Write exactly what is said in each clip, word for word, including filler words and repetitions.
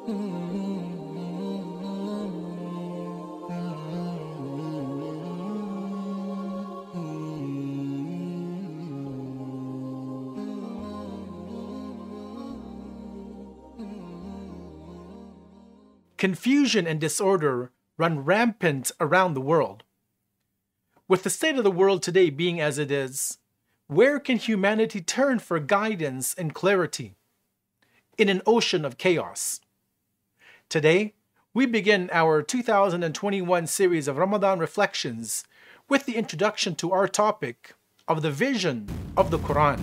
Confusion and disorder run rampant around the world. With the state of the world today being as it is, where can humanity turn for guidance and clarity? In an ocean of chaos. Today, we begin our two thousand twenty-one series of Ramadan Reflections with the introduction to our topic of the vision of the Quran.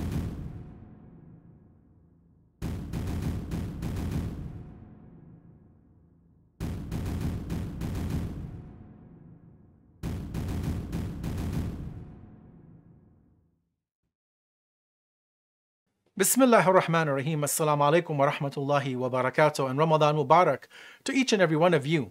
Bismillah ar-Rahman ar-Rahim. Assalamu alaikum wa rahmatullahi wa barakatuh, and Ramadan Mubarak to each and every one of you.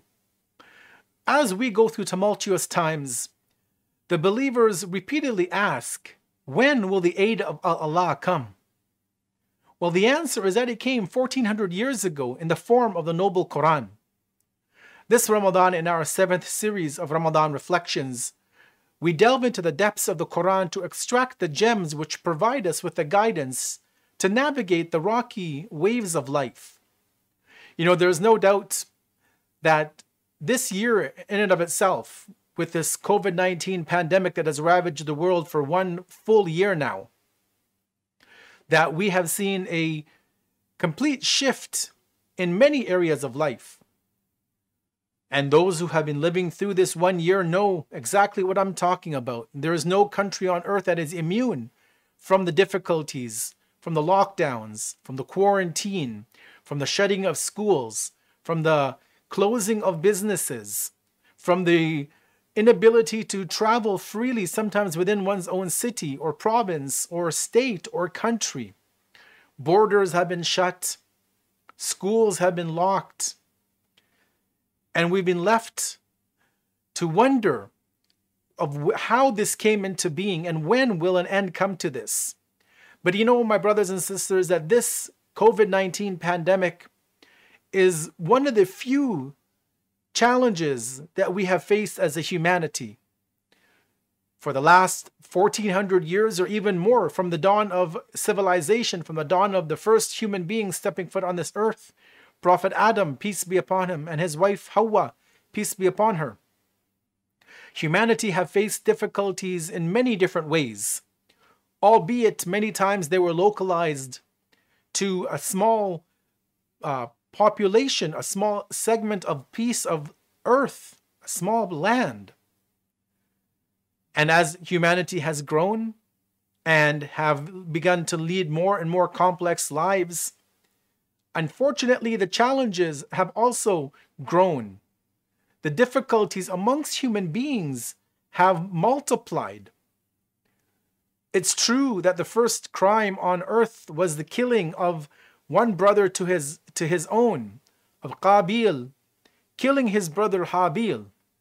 As we go through tumultuous times, the believers repeatedly ask, when will the aid of Allah come? Well, the answer is that it came fourteen hundred years ago in the form of the noble Quran. This Ramadan, in our seventh series of Ramadan Reflections, we delve into the depths of the Quran to extract the gems which provide us with the guidance to navigate the rocky waves of life. You know, there's no doubt that this year in and of itself, with this COVID nineteen pandemic that has ravaged the world for one full year now, that we have seen a complete shift in many areas of life. And those who have been living through this one year know exactly what I'm talking about. There is no country on earth that is immune from the difficulties, from the lockdowns, from the quarantine, from the shutting of schools, from the closing of businesses, from the inability to travel freely, sometimes within one's own city or province or state or country. Borders have been shut, schools have been locked, and we've been left to wonder of how this came into being and when will an end come to this. But you know, my brothers and sisters, that this COVID nineteen pandemic is one of the few challenges that we have faced as a humanity. For the last fourteen hundred years or even more, from the dawn of civilization, from the dawn of the first human being stepping foot on this earth, Prophet Adam, peace be upon him, and his wife Hawa, peace be upon her. Humanity have faced difficulties in many different ways, albeit many times they were localized to a small uh, population, a small segment of piece of earth, a small land. And as humanity has grown and have begun to lead more and more complex lives, unfortunately, the challenges have also grown. The difficulties amongst human beings have multiplied. It's true that the first crime on earth was the killing of one brother to his to his own, of Qabil, killing his brother Habil.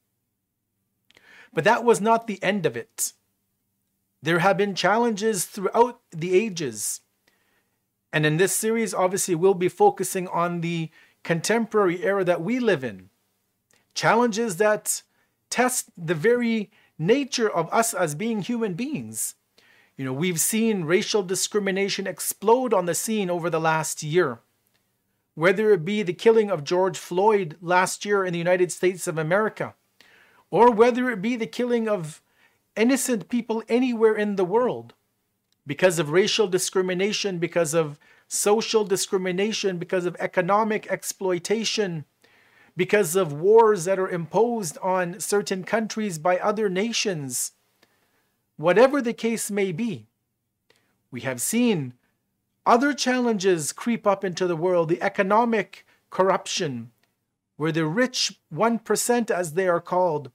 But that was not the end of it. There have been challenges throughout the ages. And in this series, obviously, we'll be focusing on the contemporary era that we live in. Challenges that test the very nature of us as being human beings. You know, we've seen racial discrimination explode on the scene over the last year. Whether it be the killing of George Floyd last year in the United States of America, or whether it be the killing of innocent people anywhere in the world, because of racial discrimination, because of social discrimination, because of economic exploitation, because of wars that are imposed on certain countries by other nations. Whatever the case may be, we have seen other challenges creep up into the world. The economic corruption, where the rich one percent, as they are called,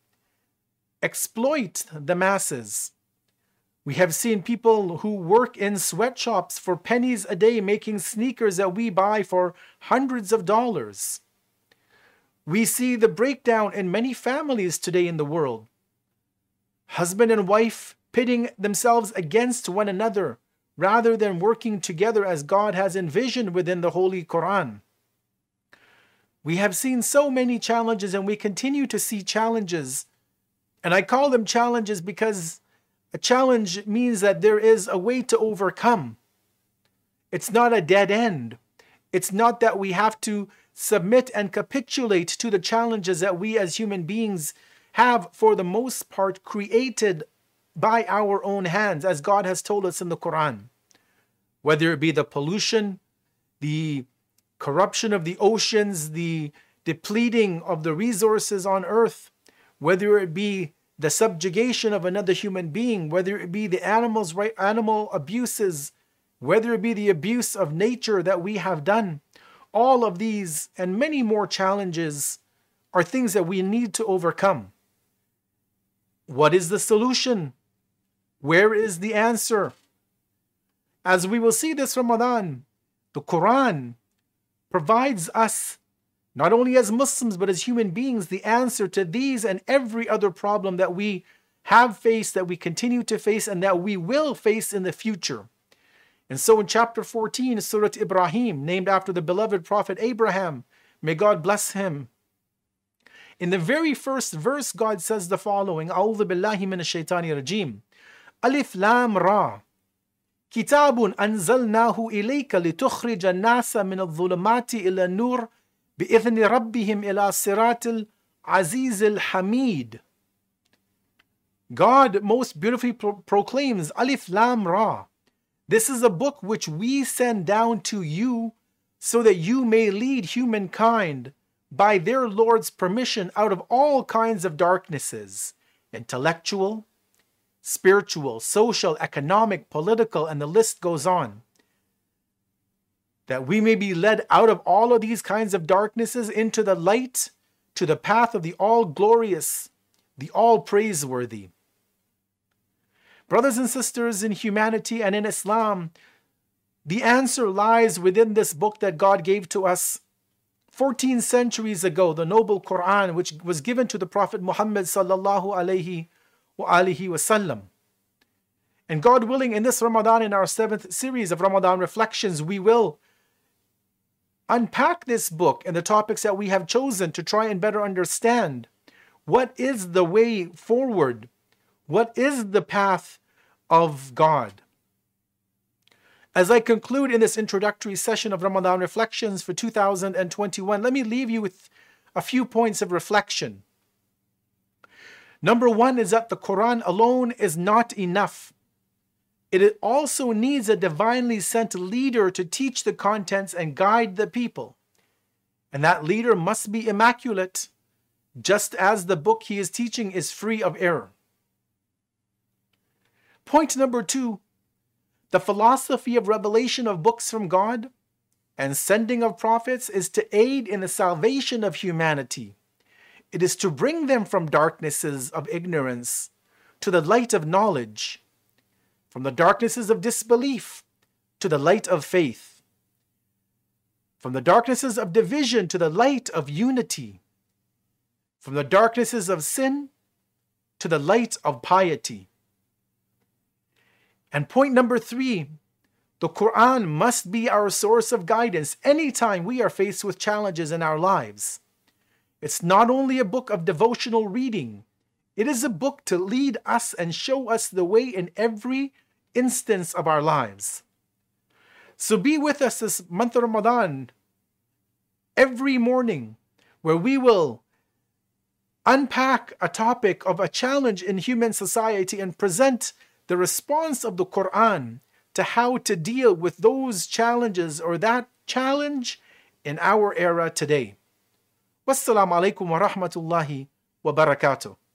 exploit the masses. We have seen people who work in sweatshops for pennies a day making sneakers that we buy for hundreds of dollars. We see the breakdown in many families today in the world. Husband and wife pitting themselves against one another rather than working together as God has envisioned within the Holy Quran. We have seen so many challenges and we continue to see challenges. And I call them challenges because a challenge means that there is a way to overcome. It's not a dead end. It's not that we have to submit and capitulate to the challenges that we as human beings have, for the most part, created by our own hands, as God has told us in the Quran. Whether it be the pollution, the corruption of the oceans, the depleting of the resources on earth, whether it be the subjugation of another human being, whether it be the animals, right, animal abuses, whether it be the abuse of nature that we have done, all of these and many more challenges are things that we need to overcome. What is the solution? Where is the answer? As we will see this Ramadan, the Quran provides us, not only as Muslims, but as human beings, the answer to these and every other problem that we have faced, that we continue to face, and that we will face in the future. And so in chapter fourteen, Surah Ibrahim, named after the beloved Prophet Abraham, may God bless him, in the very first verse, God says the following: A'udhu billahi minash shaitani rajim. Alif Lam Ra. Kitabun anzalnahu ilayka litukhrij an-nasa min adh-dhulumati ila an-nur bi'idhni rabbihim ila siratil azizil hamid. God most beautifully pro- proclaims Alif Lam Ra. This is a book which we send down to you so that you may lead humankind by their Lord's permission out of all kinds of darknesses, intellectual, spiritual, social, economic, political, and the list goes on. That we may be led out of all of these kinds of darknesses into the light, to the path of the all-glorious, the all-praiseworthy. Brothers and sisters in humanity and in Islam, the answer lies within this book that God gave to us fourteen centuries ago, the noble Quran, which was given to the Prophet Muhammad sallallahu alayhi wa alihi wasallam. And God willing, in this Ramadan, in our seventh series of Ramadan reflections, we will unpack this book and the topics that we have chosen to try and better understand what is the way forward, what is the path of God. As I conclude in this introductory session of Ramadan Reflections for two thousand twenty-one, let me leave you with a few points of reflection. Number one is that the Quran alone is not enough. It also needs a divinely sent leader to teach the contents and guide the people. And that leader must be immaculate, just as the book he is teaching is free of error. Point number two, the philosophy of revelation of books from God and sending of prophets is to aid in the salvation of humanity. It is to bring them from darknesses of ignorance to the light of knowledge, from the darknesses of disbelief to the light of faith, from the darknesses of division to the light of unity, from the darknesses of sin to the light of piety. And point number three, the Quran must be our source of guidance anytime we are faced with challenges in our lives. It's not only a book of devotional reading, it is a book to lead us and show us the way in every instance of our lives. So be with us this month of Ramadan, every morning, where we will unpack a topic of a challenge in human society and present the response of the Quran to how to deal with those challenges or that challenge in our era today. Wassalamu alaikum wa rahmatullahi wa barakatuh.